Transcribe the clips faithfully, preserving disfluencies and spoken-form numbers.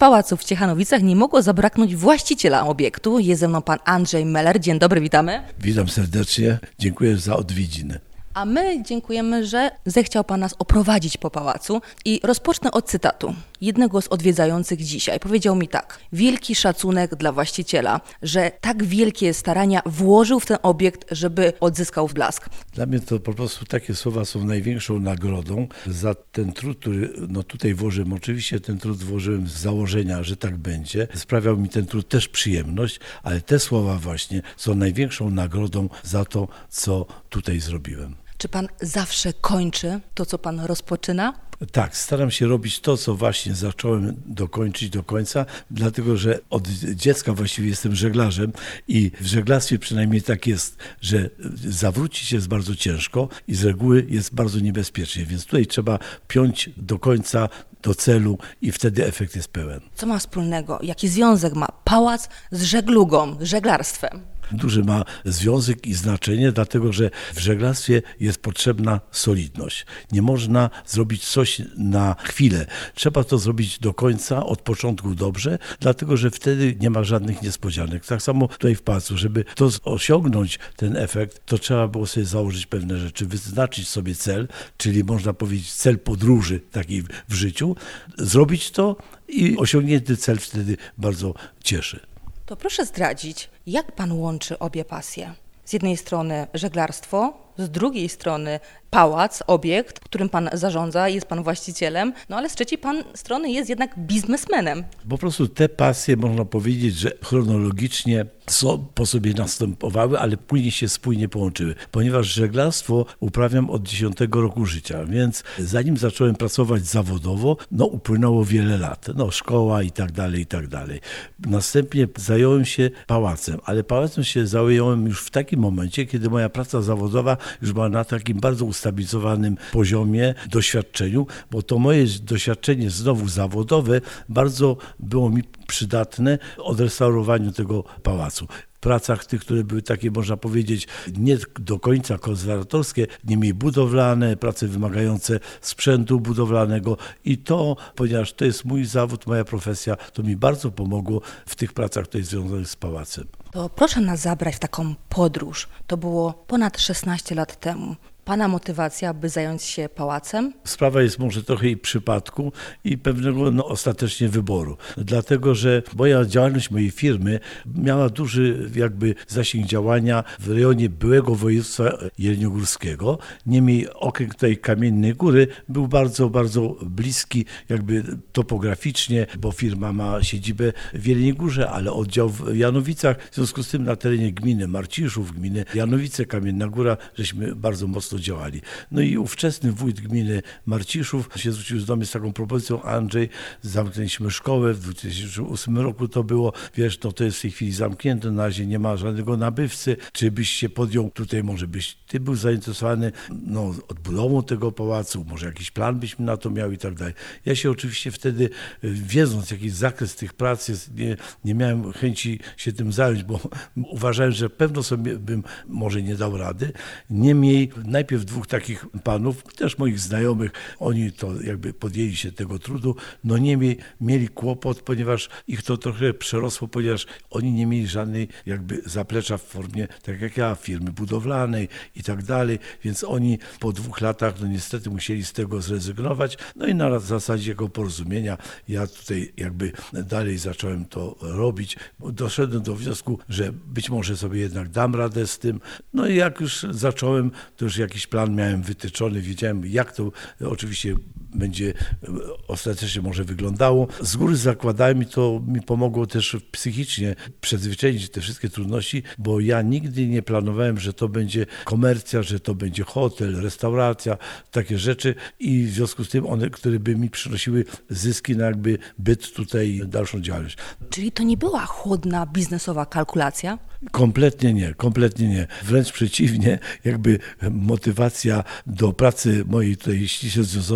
pałacu w Ciechanowicach nie mogło zabraknąć właściciela obiektu. Jest ze mną pan Andrzej Meller. Dzień dobry, witamy. Witam serdecznie, dziękuję za odwiedziny. A my dziękujemy, że zechciał pan nas oprowadzić po pałacu i rozpocznę od cytatu jednego z odwiedzających dzisiaj. Powiedział mi tak: wielki szacunek dla właściciela, że tak wielkie starania włożył w ten obiekt, żeby odzyskał blask. Dla mnie to po prostu takie słowa są największą nagrodą za ten trud, który no tutaj włożyłem. Oczywiście ten trud włożyłem z założenia, że tak będzie. Sprawiał mi ten trud też przyjemność, ale te słowa właśnie są największą nagrodą za to, co tutaj zrobiłem. Czy pan zawsze kończy to, co pan rozpoczyna? Tak, staram się robić to, co właśnie zacząłem dokończyć do końca, dlatego że od dziecka właściwie jestem żeglarzem i w żeglarstwie przynajmniej tak jest, że zawrócić jest bardzo ciężko i z reguły jest bardzo niebezpiecznie, więc tutaj trzeba piąć do końca, do celu i wtedy efekt jest pełen. Co ma wspólnego, jaki związek ma pałac z żeglugą, z żeglarstwem? Duży ma związek i znaczenie, dlatego że w żeglarstwie jest potrzebna solidność. Nie można zrobić coś na chwilę. Trzeba to zrobić do końca, od początku dobrze, dlatego że wtedy nie ma żadnych niespodzianek. Tak samo tutaj w pałacu, żeby to osiągnąć ten efekt, to trzeba było sobie założyć pewne rzeczy, wyznaczyć sobie cel, czyli można powiedzieć cel podróży takiej w życiu, zrobić to i osiągnięty cel wtedy bardzo cieszy. To proszę zdradzić, jak pan łączy obie pasje? Z jednej strony żeglarstwo, z drugiej strony pałac, obiekt, którym pan zarządza, jest pan właścicielem, no ale z trzeciej pan strony jest jednak biznesmenem. Po prostu te pasje, można powiedzieć, że chronologicznie są, po sobie następowały, ale później się spójnie połączyły. Ponieważ żeglarstwo uprawiam od dziesiątego roku życia, więc zanim zacząłem pracować zawodowo, no upłynęło wiele lat. No szkoła i tak dalej, i tak dalej. Następnie zająłem się pałacem, ale pałacem się zająłem już w takim momencie, kiedy moja praca zawodowa już była na takim bardzo ustabilizowanym poziomie, doświadczeniu, bo to moje doświadczenie znowu zawodowe bardzo było mi przydatne w odrestaurowaniu tego pałacu. W pracach tych, które były takie, można powiedzieć, nie do końca konserwatorskie, niemniej budowlane, prace wymagające sprzętu budowlanego i to, ponieważ to jest mój zawód, moja profesja, to mi bardzo pomogło w tych pracach tutaj związanych z pałacem. To proszę nas zabrać w taką podróż. To było ponad szesnaście lat temu. Pana motywacja, by zająć się pałacem? Sprawa jest może trochę i przypadku i pewnego no, ostatecznie wyboru. Dlatego, że moja działalność mojej firmy miała duży jakby zasięg działania w rejonie byłego województwa jeleniogórskiego. Niemniej okręg tej Kamiennej Góry był bardzo, bardzo bliski jakby topograficznie, bo firma ma siedzibę w Jeleniej Górze, ale oddział w Janowicach. W związku z tym na terenie gminy Marciszów, gminy Janowice, Kamienna Góra, żeśmy bardzo mocno działali. No i ówczesny wójt gminy Marciszów się zwrócił do mnie z taką propozycją: Andrzej, zamknęliśmy szkołę, w dwa tysiące ósmym roku to było, wiesz, no to jest w tej chwili zamknięte, na razie nie ma żadnego nabywcy, czy byś się podjął, tutaj może byś ty był zainteresowany no, odbudową tego pałacu, może jakiś plan byśmy na to miał i tak dalej. Ja się oczywiście wtedy, wiedząc jaki zakres tych prac jest, nie, nie miałem chęci się tym zająć, bo uważałem, że pewno sobie bym może nie dał rady. Niemniej najpierw dwóch takich panów, też moich znajomych, oni to jakby podjęli się tego trudu, no niemniej mieli kłopot, ponieważ ich to trochę przerosło, ponieważ oni nie mieli żadnej jakby zaplecza w formie, tak jak ja, firmy budowlanej i tak dalej, więc oni po dwóch latach no niestety musieli z tego zrezygnować, no i na zasadzie jego porozumienia ja tutaj jakby dalej zacząłem to robić. Doszedłem do wniosku, że być może sobie jednak dam radę z tym, no i jak już zacząłem, to już jakiś plan miałem wytyczony, wiedziałem jak to oczywiście będzie ostatecznie może wyglądało. Z góry zakładałem i to mi pomogło też psychicznie przezwyciężyć te wszystkie trudności, bo ja nigdy nie planowałem, że to będzie komercja, że to będzie hotel, restauracja, takie rzeczy i w związku z tym one, które by mi przynosiły zyski na jakby byt tutaj, dalszą działalność. Czyli to nie była chłodna biznesowa kalkulacja? Kompletnie nie, kompletnie nie. Wręcz przeciwnie, jakby motywacja do pracy mojej tutaj ściśle związanej z moją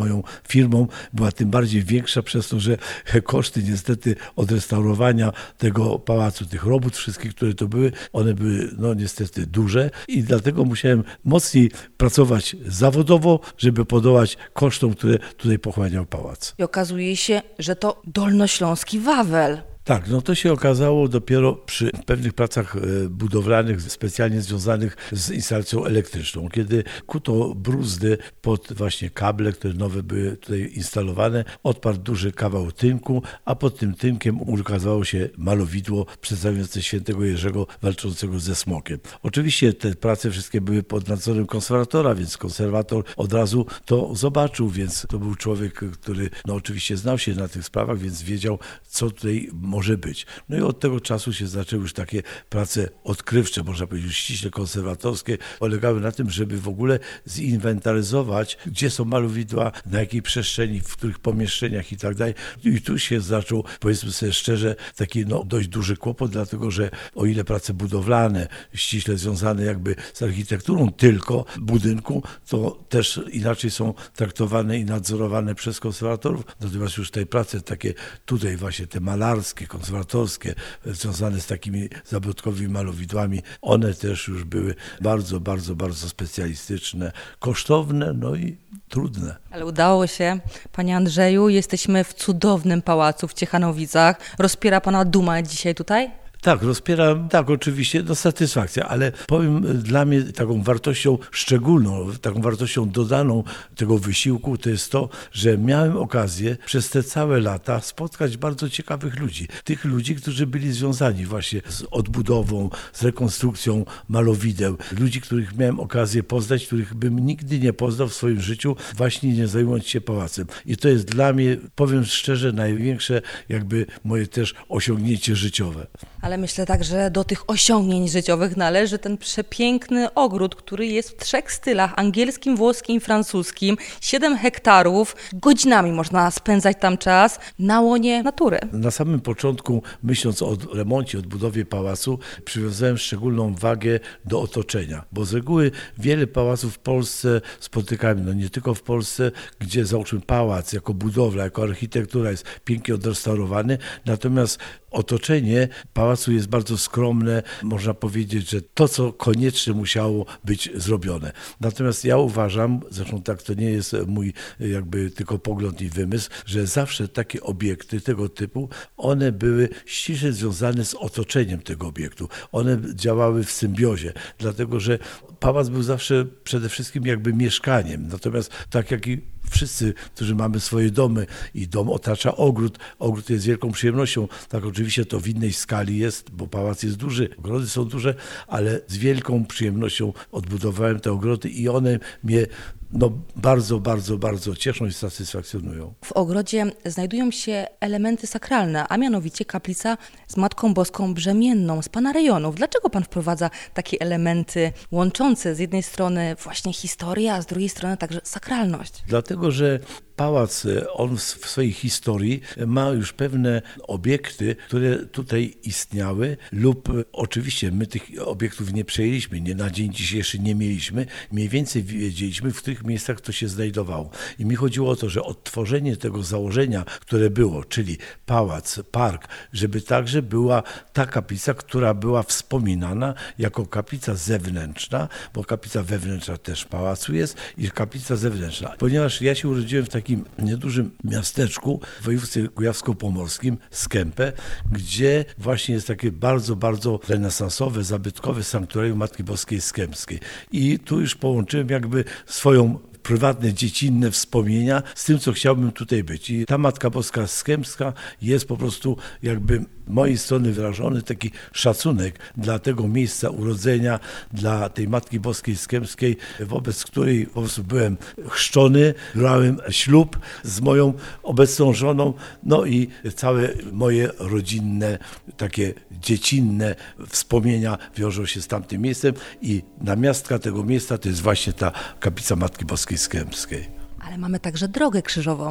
moją firmą była tym bardziej większa przez to, że koszty niestety odrestaurowania tego pałacu, tych robót wszystkich, które to były, one były no niestety duże i dlatego musiałem mocniej pracować zawodowo, żeby podołać kosztom, które tutaj pochłaniał pałac. I okazuje się, że to dolnośląski Wawel. Tak, no to się okazało dopiero przy pewnych pracach budowlanych specjalnie związanych z instalacją elektryczną, kiedy kuto bruzdy pod właśnie kable, które nowe były tutaj instalowane, odparł duży kawał tynku, a pod tym tynkiem ukazało się malowidło przedstawiające świętego Jerzego walczącego ze smokiem. Oczywiście te prace wszystkie były pod nadzorem konserwatora, więc konserwator od razu to zobaczył, więc to był człowiek, który no oczywiście znał się na tych sprawach, więc wiedział, co tutaj może być. No i od tego czasu się zaczęły już takie prace odkrywcze, można powiedzieć już ściśle konserwatorskie, polegały na tym, żeby w ogóle zinwentaryzować, gdzie są malowidła, na jakiej przestrzeni, w których pomieszczeniach i tak dalej. I tu się zaczął, powiedzmy sobie szczerze, taki no, dość duży kłopot, dlatego że o ile prace budowlane, ściśle związane jakby z architekturą tylko budynku, to też inaczej są traktowane i nadzorowane przez konserwatorów. Natomiast już te prace takie tutaj właśnie te malarskie, konserwatorskie, związane z takimi zabytkowymi malowidłami, one też już były bardzo, bardzo, bardzo specjalistyczne, kosztowne, no i trudne. Ale udało się. Panie Andrzeju, jesteśmy w cudownym pałacu w Ciechanowicach. Rozpiera Pana duma dzisiaj tutaj? Tak, rozpieram, tak oczywiście, no satysfakcja, ale powiem dla mnie taką wartością szczególną, taką wartością dodaną tego wysiłku to jest to, że miałem okazję przez te całe lata spotkać bardzo ciekawych ludzi. Tych ludzi, którzy byli związani właśnie z odbudową, z rekonstrukcją malowideł. Ludzi, których miałem okazję poznać, których bym nigdy nie poznał w swoim życiu, właśnie nie zajmując się pałacem. I to jest dla mnie, powiem szczerze, największe jakby moje też osiągnięcie życiowe. Ale myślę tak, że do tych osiągnięć życiowych należy ten przepiękny ogród, który jest w trzech stylach, angielskim, włoskim i francuskim. Siedem hektarów, godzinami można spędzać tam czas na łonie natury. Na samym początku, myśląc o remoncie, odbudowie pałacu, przywiązałem szczególną wagę do otoczenia, bo z reguły wiele pałaców w Polsce spotykamy, no nie tylko w Polsce, gdzie załóżmy pałac jako budowla, jako architektura jest pięknie odrestaurowany, natomiast otoczenie pałacu jest bardzo skromne, można powiedzieć, że to, co koniecznie musiało być zrobione. Natomiast ja uważam, zresztą tak to nie jest mój jakby tylko pogląd i wymysł, że zawsze takie obiekty tego typu, one były ściśle związane z otoczeniem tego obiektu. One działały w symbiozie, dlatego że pałac był zawsze przede wszystkim jakby mieszkaniem. Natomiast tak jak i wszyscy, którzy mamy swoje domy i dom otacza ogród, ogród jest wielką przyjemnością. Tak oczywiście to w innej skali jest, bo pałac jest duży, ogrody są duże, ale z wielką przyjemnością odbudowałem te ogrody i one mnie no bardzo, bardzo, bardzo cieszą i satysfakcjonują. W ogrodzie znajdują się elementy sakralne, a mianowicie kaplica z Matką Boską Brzemienną z Pana rejonów. Dlaczego Pan wprowadza takie elementy łączące z jednej strony właśnie historię, a z drugiej strony także sakralność? Dlatego, że pałac, on w swojej historii ma już pewne obiekty, które tutaj istniały lub oczywiście my tych obiektów nie przejęliśmy, nie na dzień dzisiejszy nie mieliśmy, mniej więcej wiedzieliśmy, w których miejscach to się znajdowało. I mi chodziło o to, że odtworzenie tego założenia, które było, czyli pałac, park, żeby także była ta kaplica, która była wspominana jako kaplica zewnętrzna, bo kaplica wewnętrzna też pałacu jest i kaplica zewnętrzna. Ponieważ ja się urodziłem w takim takim niedużym miasteczku w województwie kujawsko-pomorskim, Skępę, gdzie właśnie jest takie bardzo, bardzo renesansowe, zabytkowe sanktuarium Matki Boskiej Skępskiej. I tu już połączyłem jakby swoją prywatne, dziecinne wspomnienia z tym, co chciałbym tutaj być. I ta Matka Boska Skępska jest po prostu jakby mojej strony wyrażony taki szacunek dla tego miejsca urodzenia, dla tej Matki Boskiej Skępskiej, wobec której po prostu byłem chrzczony, brałem ślub z moją obecną żoną, no i całe moje rodzinne, takie dziecinne wspomnienia wiążą się z tamtym miejscem i namiastka tego miejsca to jest właśnie ta kaplica Matki Boskiej Skępskiej. Ale mamy także drogę krzyżową.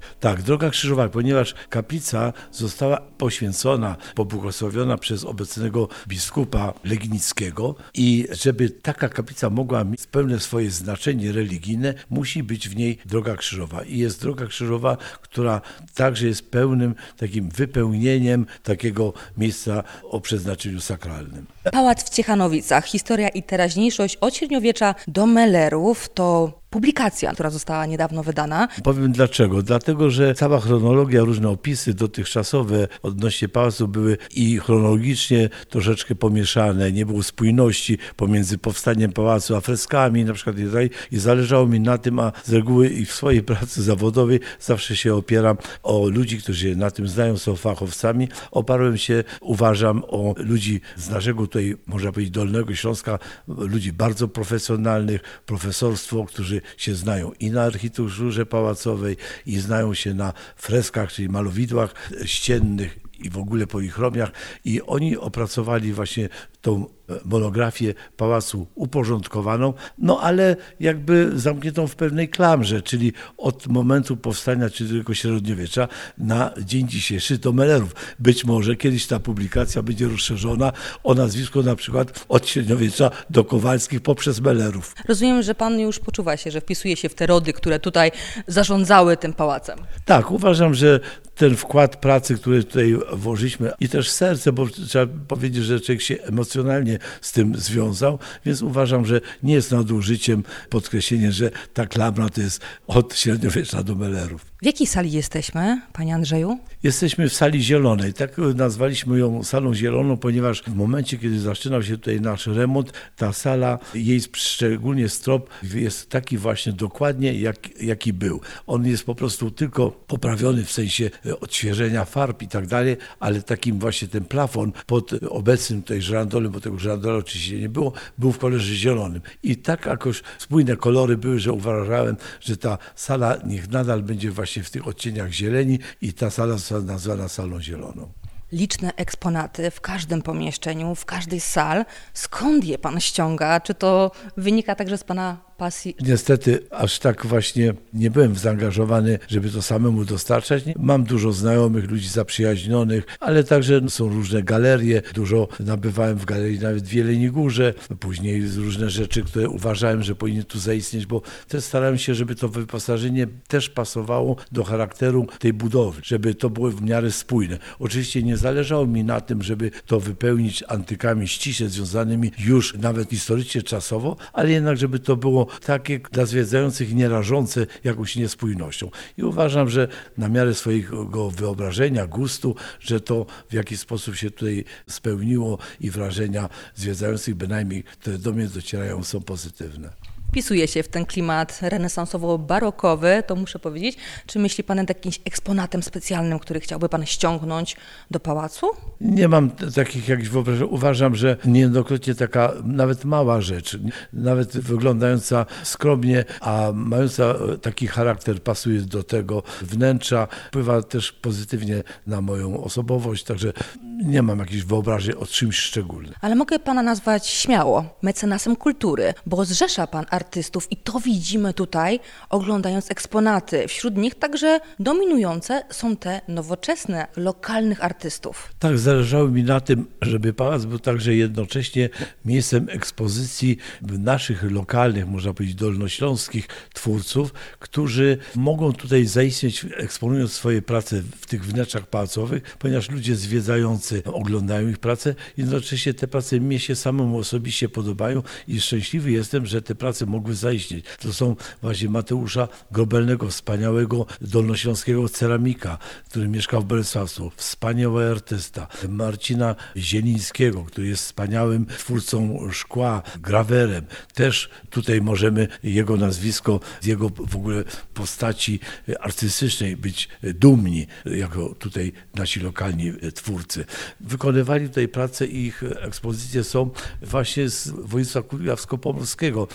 Tak, Droga Krzyżowa, ponieważ kaplica została poświęcona, pobłogosławiona przez obecnego biskupa Legnickiego i żeby taka kaplica mogła mieć pełne swoje znaczenie religijne, musi być w niej Droga Krzyżowa. I jest Droga Krzyżowa, która także jest pełnym takim wypełnieniem takiego miejsca o przeznaczeniu sakralnym. Pałac w Ciechanowicach, historia i teraźniejszość od średniowiecza do Melerów to publikacja, która została niedawno wydana. Powiem dlaczego. Dlatego, że cała chronologia, różne opisy dotychczasowe odnośnie pałacu były i chronologicznie troszeczkę pomieszane. Nie było spójności pomiędzy powstaniem pałacu a freskami na przykład i zależało mi na tym, a z reguły i w swojej pracy zawodowej zawsze się opieram o ludzi, którzy się na tym znają, są fachowcami. Oparłem się, uważam, o ludzi z naszego tutaj, można powiedzieć, Dolnego Śląska, ludzi bardzo profesjonalnych, profesorstwo, którzy się znają i na architekturze pałacowej, i znają się na freskach, czyli malowidłach ściennych i w ogóle polichromiach, i oni opracowali właśnie tą monografię pałacu uporządkowaną, no ale jakby zamkniętą w pewnej klamrze, czyli od momentu powstania, czyli tylko średniowiecza na dzień dzisiejszy do Melerów. Być może kiedyś ta publikacja będzie rozszerzona o nazwisko na przykład od średniowiecza do Kowalskich poprzez Melerów. Rozumiem, że pan już poczuwa się, że wpisuje się w te rody, które tutaj zarządzały tym pałacem. Tak, uważam, że ten wkład pracy, który tutaj włożyliśmy i też serce, bo trzeba powiedzieć, że człowiek się emocjonalnie z tym związał, więc uważam, że nie jest nadużyciem podkreślenie, że ta klamra to jest od średniowiecza do Melerów. W jakiej sali jesteśmy, panie Andrzeju? Jesteśmy w sali zielonej. Tak nazwaliśmy ją salą zieloną, ponieważ w momencie, kiedy zaczynał się tutaj nasz remont, ta sala, jej szczególnie strop jest taki właśnie dokładnie, jak, jaki był. On jest po prostu tylko poprawiony w sensie odświeżenia farb i tak dalej, ale takim właśnie ten plafon pod obecnym tutaj żyrandolem, bo tego żyrandola oczywiście nie było, był w kolorze zielonym. I tak jakoś spójne kolory były, że uważałem, że ta sala niech nadal będzie właśnie w tych odcieniach zieleni i ta sala została nazwana salą zieloną. Liczne eksponaty w każdym pomieszczeniu, w każdej z sal. Skąd je pan ściąga? Czy to wynika także z pana pasji? Niestety aż tak właśnie nie byłem zaangażowany, żeby to samemu dostarczać. Mam dużo znajomych, ludzi zaprzyjaźnionych, ale także są różne galerie. Dużo nabywałem w galerii nawet w Jeleniej Górze. Później różne rzeczy, które uważałem, że powinny tu zaistnieć, bo też starałem się, żeby to wyposażenie też pasowało do charakteru tej budowy, żeby to było w miarę spójne. Oczywiście nie zależało mi na tym, żeby to wypełnić antykami ściśle związanymi już nawet historycznie, czasowo, ale jednak, żeby to było takie dla zwiedzających nie rażące jakąś niespójnością. I uważam, że na miarę swojego wyobrażenia, gustu, że to w jakiś sposób się tutaj spełniło i wrażenia zwiedzających, bynajmniej które do mnie docierają, są pozytywne. Wpisuje się w ten klimat renesansowo-barokowy, to muszę powiedzieć. Czy myśli pan nad jakimś eksponatem specjalnym, który chciałby pan ściągnąć do pałacu? Nie mam takich jakichś wyobrażeń. Uważam, że niejednokrotnie taka nawet mała rzecz, nawet wyglądająca skromnie, a mająca taki charakter, pasuje do tego wnętrza, wpływa też pozytywnie na moją osobowość, także nie mam jakichś wyobrażeń o czymś szczególnym. Ale mogę pana nazwać śmiało mecenasem kultury, bo zrzesza pan artystów i to widzimy tutaj, oglądając eksponaty. Wśród nich także dominujące są te nowoczesne, lokalnych artystów. Tak, zależało mi na tym, żeby pałac był także jednocześnie miejscem ekspozycji naszych lokalnych, można powiedzieć dolnośląskich twórców, którzy mogą tutaj zaistnieć, eksponując swoje prace w tych wnętrzach pałacowych, ponieważ ludzie zwiedzający oglądają ich pracę, jednocześnie te prace mnie się samemu osobiście podobają i szczęśliwy jestem, że te prace mogły zaistnieć. To są właśnie Mateusza Grobelnego, wspaniałego dolnośląskiego ceramika, który mieszkał w Bolesławcu, wspaniały artysta, Marcina Zielińskiego, który jest wspaniałym twórcą szkła, grawerem. Też tutaj możemy jego nazwisko, z jego w ogóle postaci artystycznej być dumni, jako tutaj nasi lokalni twórcy. Wykonywali tutaj pracę i ich ekspozycje są właśnie z województwa kujawsko-pomorskiego, czyli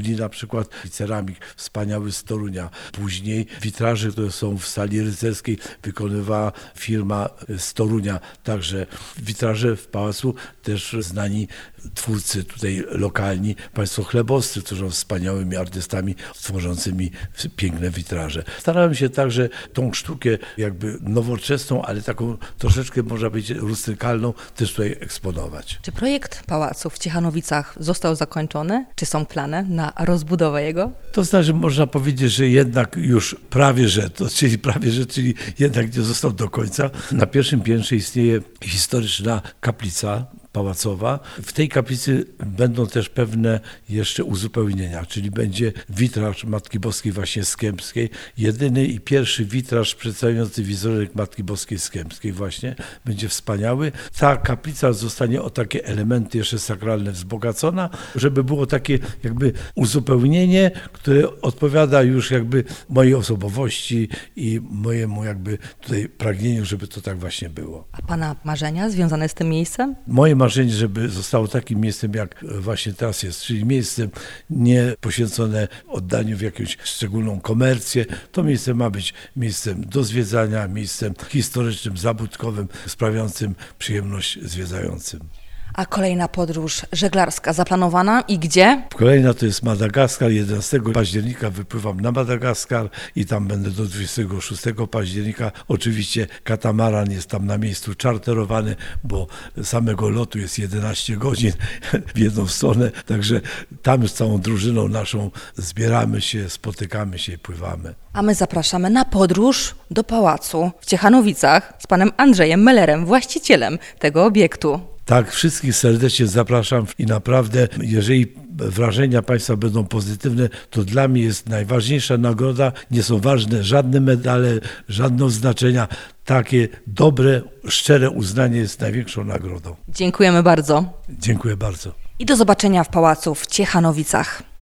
byli na przykład ceramik wspaniały z Torunia. Później witraże, które są w sali rycerskiej, wykonywała firma z Torunia. Także witraże w pałacu też znani twórcy tutaj lokalni, państwo chlebowscy, którzy są wspaniałymi artystami tworzącymi piękne witraże. Starałem się także tą sztukę jakby nowoczesną, ale taką troszeczkę można powiedzieć rustykalną też tutaj eksponować. Czy projekt pałacu w Ciechanowicach został zakończony? Czy są plany na rozbudowę jego? To znaczy można powiedzieć, że jednak już prawie że, to, czyli prawie że, czyli jednak nie został do końca. Na pierwszym piętrze istnieje historyczna kaplica pałacowa. W tej kaplicy będą też pewne jeszcze uzupełnienia, czyli będzie witraż Matki Boskiej właśnie z Kępskiej, jedyny i pierwszy witraż przedstawiający wizerunek Matki Boskiej z Kępskiej właśnie, będzie wspaniały. Ta kaplica zostanie o takie elementy jeszcze sakralne wzbogacona, żeby było takie jakby uzupełnienie, które odpowiada już jakby mojej osobowości i mojemu jakby tutaj pragnieniu, żeby to tak właśnie było. A pana marzenia związane z tym miejscem? Moje marzenie, żeby zostało takim miejscem, jak właśnie teraz jest, czyli miejscem nie poświęcone oddaniu w jakąś szczególną komercję. To miejsce ma być miejscem do zwiedzania, miejscem historycznym, zabudkowym, sprawiającym przyjemność zwiedzającym. A kolejna podróż żeglarska zaplanowana i gdzie? Kolejna to jest Madagaskar. jedenastego października wypływam na Madagaskar i tam będę do dwudziestego szóstego października. Oczywiście katamaran jest tam na miejscu czarterowany, bo samego lotu jest jedenaście godzin w jedną stronę. Także tam z całą drużyną naszą zbieramy się, spotykamy się i pływamy. A my zapraszamy na podróż do pałacu w Ciechanowicach z panem Andrzejem Mellerem, właścicielem tego obiektu. Tak, wszystkich serdecznie zapraszam i naprawdę, jeżeli wrażenia Państwa będą pozytywne, to dla mnie jest najważniejsza nagroda. Nie są ważne żadne medale, żadne oznaczenia. Takie dobre, szczere uznanie jest największą nagrodą. Dziękujemy bardzo. Dziękuję bardzo. I do zobaczenia w pałacu w Ciechanowicach.